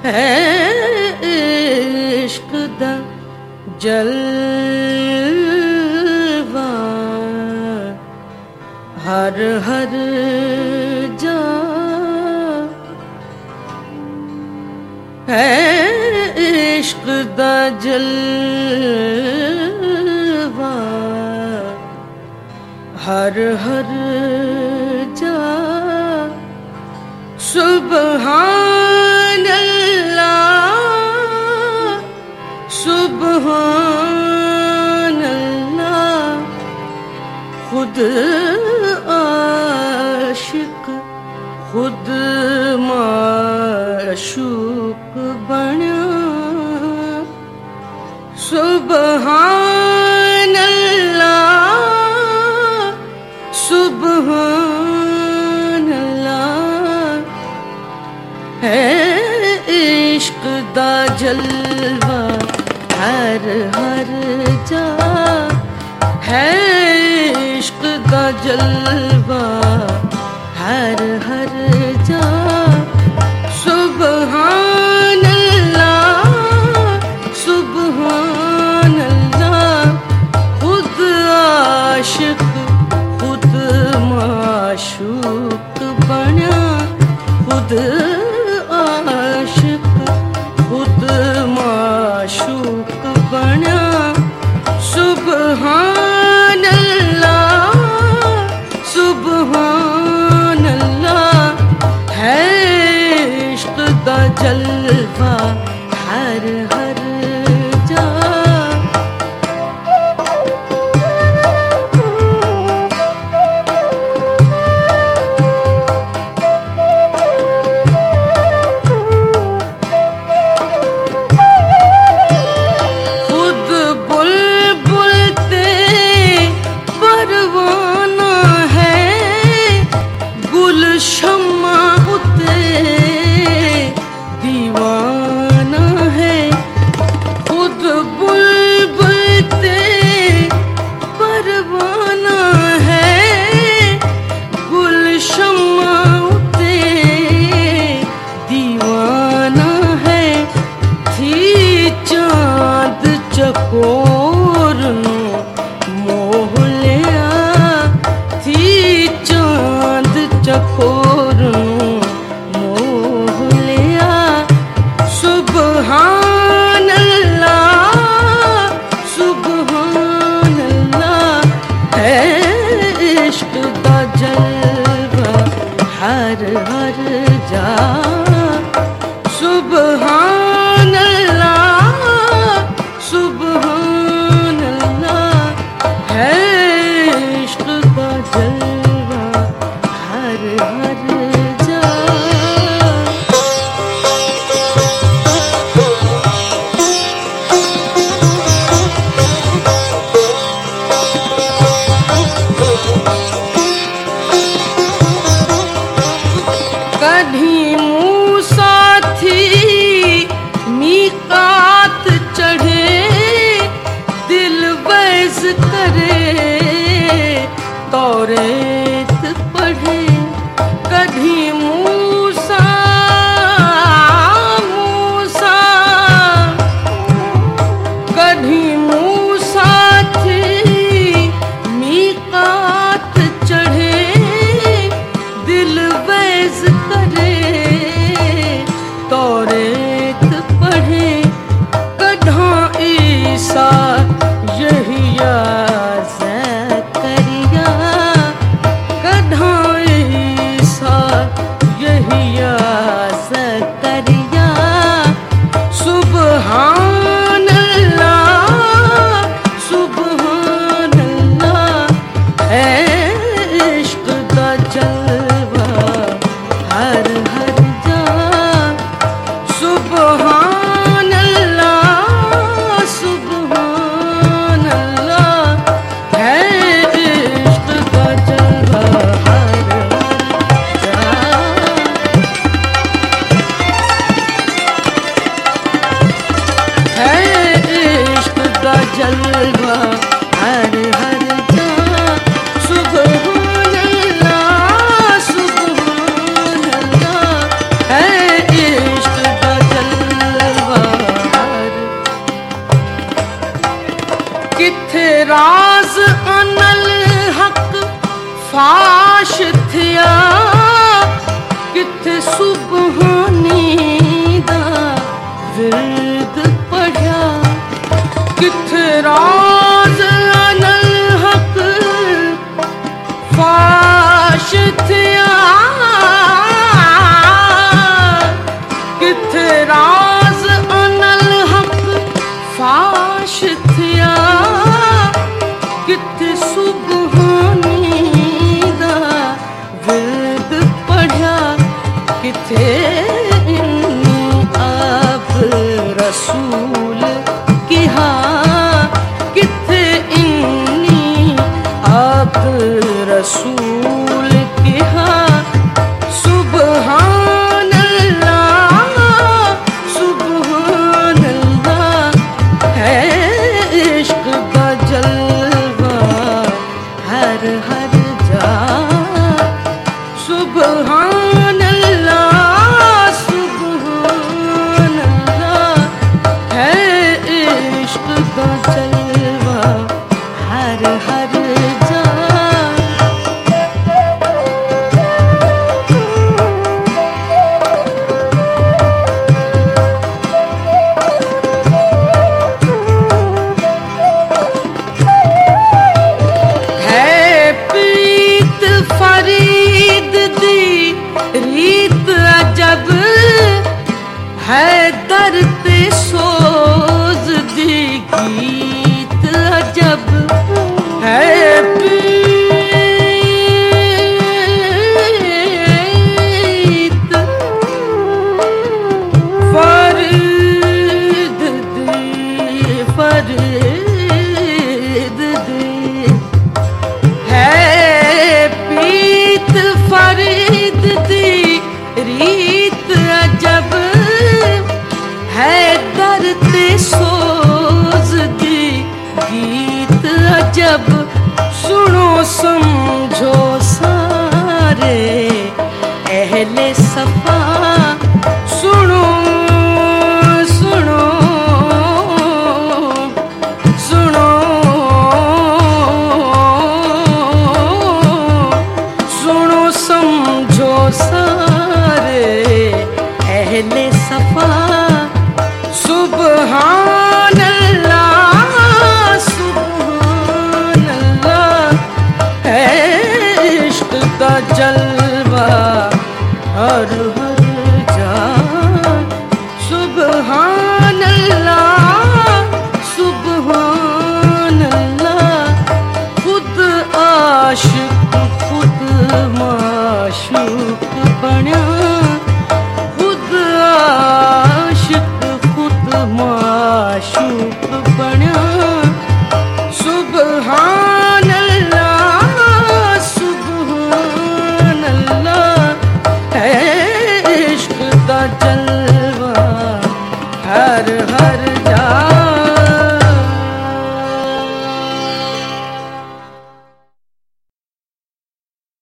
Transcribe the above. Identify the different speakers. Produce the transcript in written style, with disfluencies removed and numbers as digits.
Speaker 1: है इश्क दा जलवा हर हर जा है इश्क दा जलवा हर हर जा सुबहान अल्लाह सुबहान अल्लाह खुद आशिक खुद माशूक बना सुबहान अल्लाह सुबहान अल्लाह है इश्क दा जलवा हर हर जा है इश्क दा जलवा हर हर जा सुबहान अल्लाह सुबहान अल्लाह खुद आशिक खुद माशूक बना खुद आशिक खुद माशूक बना सुबहान अल्लाह सुबहान अल्लाह है इश्क दा जलवा हर हर जा खुद बुलबुल ते परवाना है गुल शम्मा उते दीवाना है खुद बुलबुल ते परवाना है गुल शम्मा उते दीवाना है थी चांद चकोर नु मोह लिया थी चांद चकोर नु मोह लिया सुबहान अल्लाह सुबहान अल्लाह है इश्क दा जलवा हर हर जा सुबहान अल्लाह सुबहान अल्लाह है इश्क दा जलवा हर हर जा कभी मूसा थी मीकात चढ़े दिल वैस करे तौरेत पढ़े कभी मूसा मूसा कभी मूसा थी मीकात चढ़े दिल वैस करे तौरेत पढ़े कढ़ा ईसा यहिया ज़करिया कढ़ा ईसा यहिया ज़करिया सुबहान अल्लाह सुबहान अल्लाह है इश्क दा जलवा हर हर जा राज अनल हक फाश थिया, किथे राज अनल हक फाश थिया, किथे सुबहानी दा विरद पढ़िया, किथे आप रसूल किहा, किथे इन्नी आप रसूल किहा। सुबहान अल्लाह सुबहान अल्लाह है इश्क दा जलवा हर हर जा। सुबहान अल्लाह सुबहान अल्लाह है इश्क दा जलवा हर हर जा। है प्रीत फरीद दी रीत अजब, है दर्द सोज दी गीत अजब, है प्रीत फरीद दी, है प्रीत फरीद दी रीत अजब, है दर्द सोज दी गीत अजब। सुनो समझो सारे अहले सफा, सुनो सुनो सुनो सुनो समझो सारे अहले सफा। सुबहान अल्लाह सुबहान अल्लाह है इश्क का जलवा हर हर जा। सुबहान अल्लाह सुबहान अल्लाह खुद आशिक खुद माशूक बन्या, खुद आशिक खुद माशूक बन्या। सुबहान अल्लाह सुबहान अल्लाह है इश्क का जलवा हर हर जा।